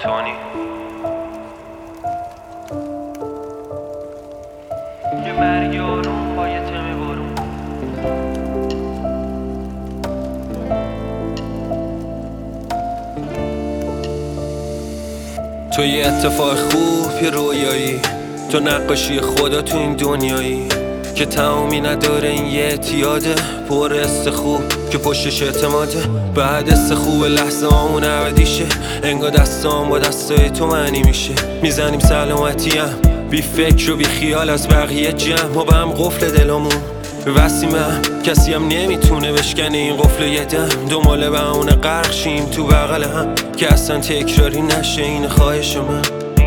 تونی یه مرگ آروم با یه تم بارون. تو یه اتفاق خوب، یه رویایی، تو نقاشی خدا تو این دنیایی که تمامی نداره. این یه اعتیاده پر است خوب که پشتش اعتماده. بعد است خوب لحظه همون عبدیشه، انگار دستام با دستای تو معنی میشه. میزنیم سلامتیم بی فکر و بی خیال از بقیه جمع. ما به هم قفل دلامون وسیمم، کسی هم نمیتونه بشکنه این قفل یه دم. دنباله به اون غرق شیم تو بغل هم که اصلا تکراری نشه. این خواهش من،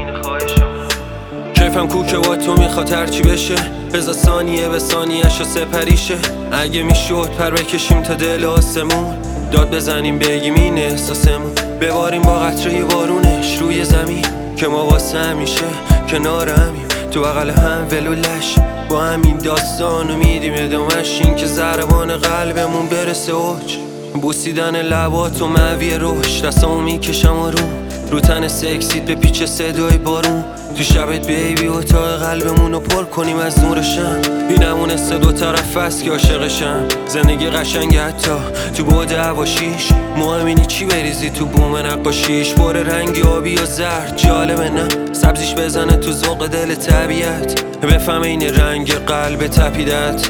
کیفم کوکه با تو میخواد هرچی بشه. بذار ثانیه به ثانیه‌شو سپریشه. اگه میشد پر بکشیم تا دل آسمون، داد بزنیم بگیم این احساسمون. بباریم با قطره بارونش روی زمین که ما واسه همیشه کنار همیم، تو بغل هم ولولش با همین داستانو میدیم ادامش. این که ضربان قلبمون برسه اوج، بوسیدن لبات و معوی روش. دستامو میکشم رو تن سکسیت به پیچ صدای بارون. تو شبت بیبی اتاق قلبمونو پر کنیم از نورشم. اینمونه سه دو طرف هست که عاشقشم. زندگی قشنگه حتی تو بعد هواشیش. مهم اینی چی بریزی تو بوم نقاشیش. پر رنگی آبی و زرد جالبه نه، سبزیش بزنه تو ذوق دل طبیعت. بفهم این رنگ قلب تپیدت.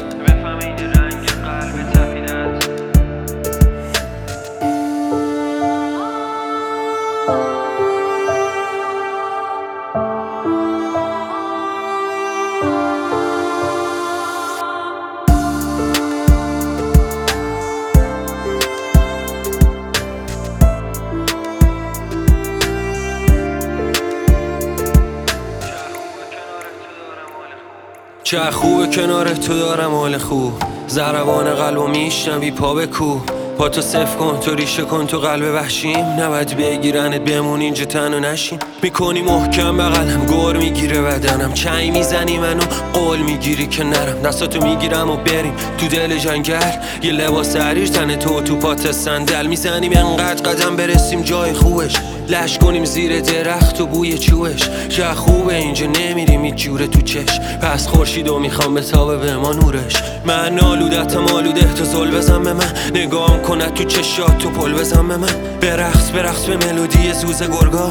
چه خوبه کنار تو دارم حال خوب. ضربان قلبو میشنوی پا به کو. پاتو صف کن تو ریشه کن تو قلب وحشیم. نباید بگیرنت بمون اینجا تنو نشین. میکنی محکم بغلم گور میگیره بدنم. چای میزنی منو قول میگیری که نرم. دستاتو میگیرم و بریم تو دل جنگل. یه لباس حریر تن تو پات صندل. میزنیم انقدر قدم برسیم جای خوبش. لش کنیم زیر درخت و بوی چوبش. چه خوبه اینجا نمیریم هیچ جوره تو چش. پس خورشیدو میخوام بتابه به ما نورش. من آلودتم آلوده تو زل بزن به من. نگام کنه تو چشات تو پل بزن به من. برقص به ملودی زوز گرگا.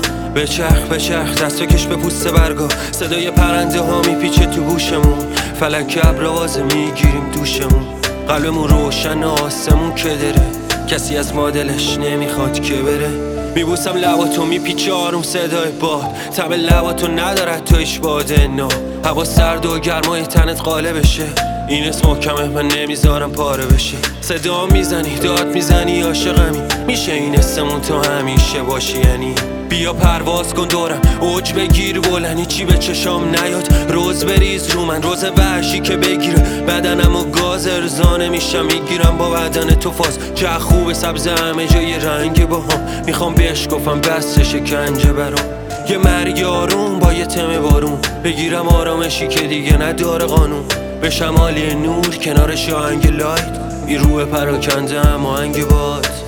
بچرخ دستو کش به پوست برگا. صدای پرنده ها میپیچه تو گوشمون. فلک ابروازه میگیریم دوشمون. قلبمون روشن آسمون که داره. کسی از ما دلش نمیخواد که بره. میبوسم لباتو میپیچه آروم صدای باد. تب لباتو ندارد تو ایش باده نا. هوا سرد و گرمای تنت قاله بشه. این اسم محکمه من نمیذارم پاره بشه. صدا میزنی داد میزنی عاشقمی. میشه این اسمون تا همیشه باشی یعنی. بیا پرواز کن دورم اوج بگیر بلندی. چی به چشام نیاد روز بریز رو من. روز وحشی که بگیره بدنم و گاز ارزانه میشم. میگیرم با بدن تو فاز. چه خوب سبز همه جای رنگ با هم. میخوام بشکفم بس شکنجه برام. یه مرگ آروم با یه تم بارون. بگیرم آرامشی که دیگه نداره قانون. به شمالی نور کنار شاهنگ لایت. این روح پراکنده هم آهنگ باد.